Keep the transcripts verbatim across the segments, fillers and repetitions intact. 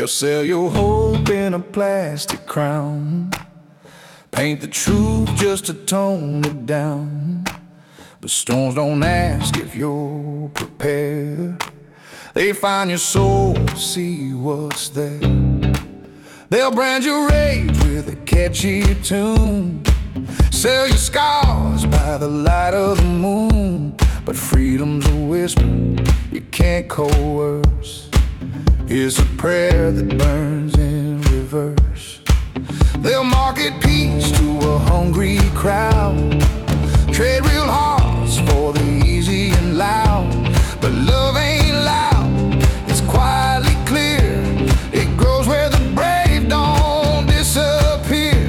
They'll sell your hope in a plastic crown, paint the truth just to tone it down. But storms don't ask if you're prepared. They find your soul, see what's there. They'll brand your rage with a catchy tune, sell your scars by the light of the moon. But freedom's a whisper you can't coerce. It's a prayer that burns in reverse. They'll market peace to a hungry crowd, trade real hearts for the easy and loud. But love ain't loud, it's quietly clear. It grows where the brave don't disappear.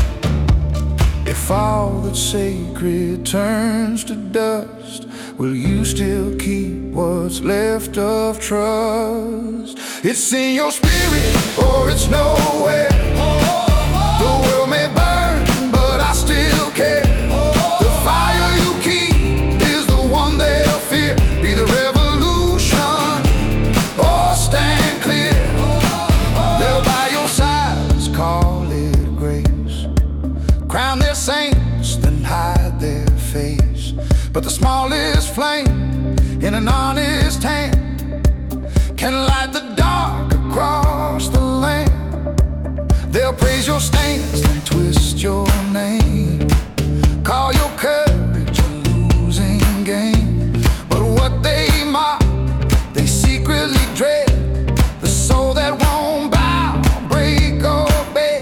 If all that's sacred turns to dust, will you still keep what's left of trust? It's in your spirit or it's nowhere. The world may burn, but I still care. The fire you keep is the one they'll fear. Be the revolution or stand clear. They'll buy your silence, call it grace, crown their saints, then hide their face. But the smallest flame in an honest hand can light the dark across the land. They'll praise your stance, then twist your name, call your courage a losing game. But what they mock, they secretly dread, the soul that won't bow, break or beg.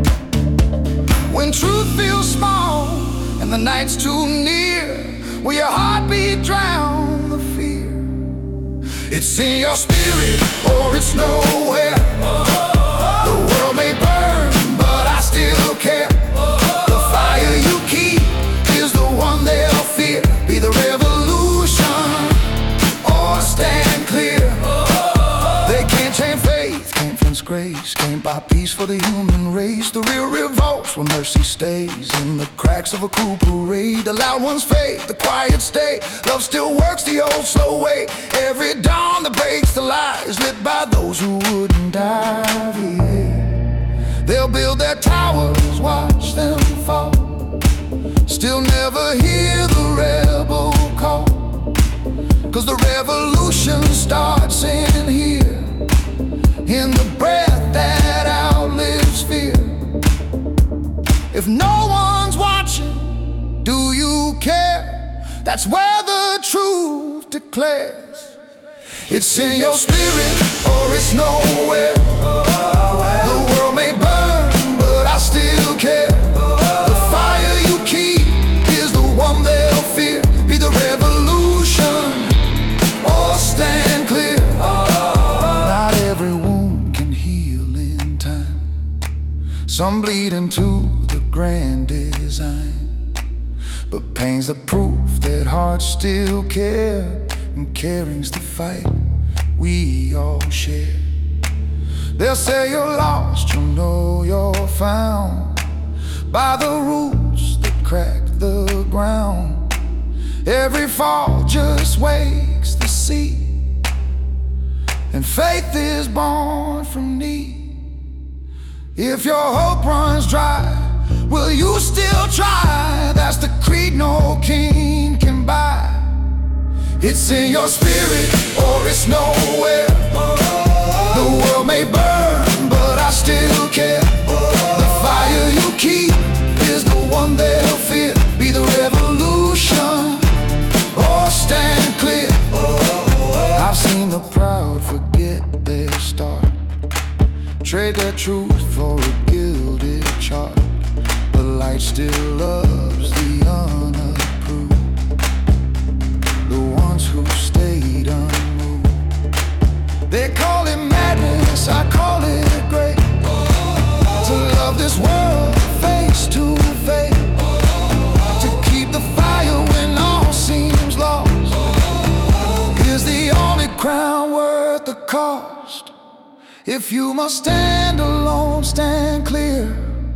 When truth feels small and the night's too near, will your heartbeat drown the fear? It's in your spirit or it's nowhere. The world may burn, but I still care. The fire you keep is the one they'll fear. Be the revolution or stand clear. They can't change faith, can't fence grace, can't buy peace for the human race. The real revolts where mercy stays in the cracks of a cool parade. The loud ones fade, the quiet stay. Love still works the old slow way. Every dawn that breaks the lie is lit by those who wouldn't die. Yeah. They'll build their towers, watch them fall, still never hear the rebel call. Cause the revolution starts in here, in the breath that outlives fear. If no one's watching, do you care? That's where the truth declares. It's in your spirit or it's nowhere. The world may burn, but I still care. The fire you keep is the one they'll fear. Be the revolution or stand clear. Not every wound can heal in time, some bleed into the grand design. But pain's the proof that hearts still care, and caring's the fight we all share. They'll say you're lost, you'll know you're found by the roots that crack the ground. Every fall just wakes the sea, and faith is born from need. If your hope runs dry, will you still try? That's the creed no king can buy. It's in your spirit or it's nowhere. The world may burn, but I still care. The fire you keep is the one they'll fear. Be the revolution or stand clear. I've seen the proud forget their start, trade their truth for a gilded chart. The light still loves the unapproved, the ones who stayed unmoved. They call it madness, I call it great, to love this world face to face, to keep the fire when all seems lost, is the only crown worth the cost. If you must stand alone, stand clear.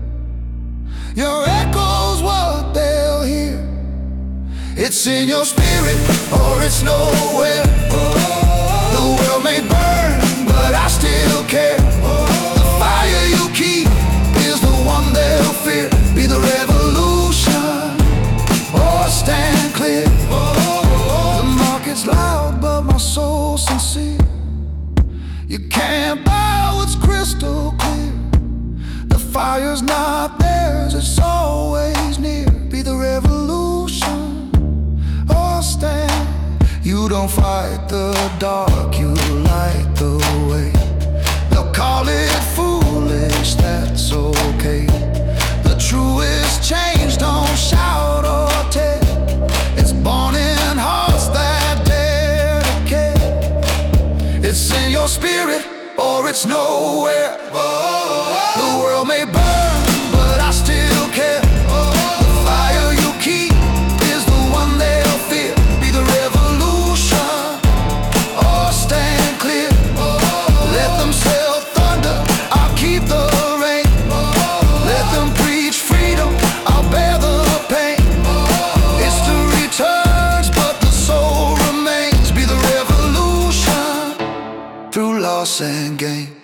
Your echo's what they'll hear. It's in your spirit or it's nowhere. The world may burn, but I still care. crystal clear. The fire's not theirs, it's always near. Be the revolution or stand. You don't fight the dark, you light the way. They'll call it foolish, that's okay. The truest change don't shout or tell. It's born in hearts that dare to care. It's in your spirit or it's nowhere. The world may burn, but I still care. The fire you keep is the one they'll fear. Be the revolution or stand clear. Let them sell thunder, I'll keep the rain. Let them preach freedom, I'll bear the pain. History turns, but the soul remains. Be the revolution through loss and gain.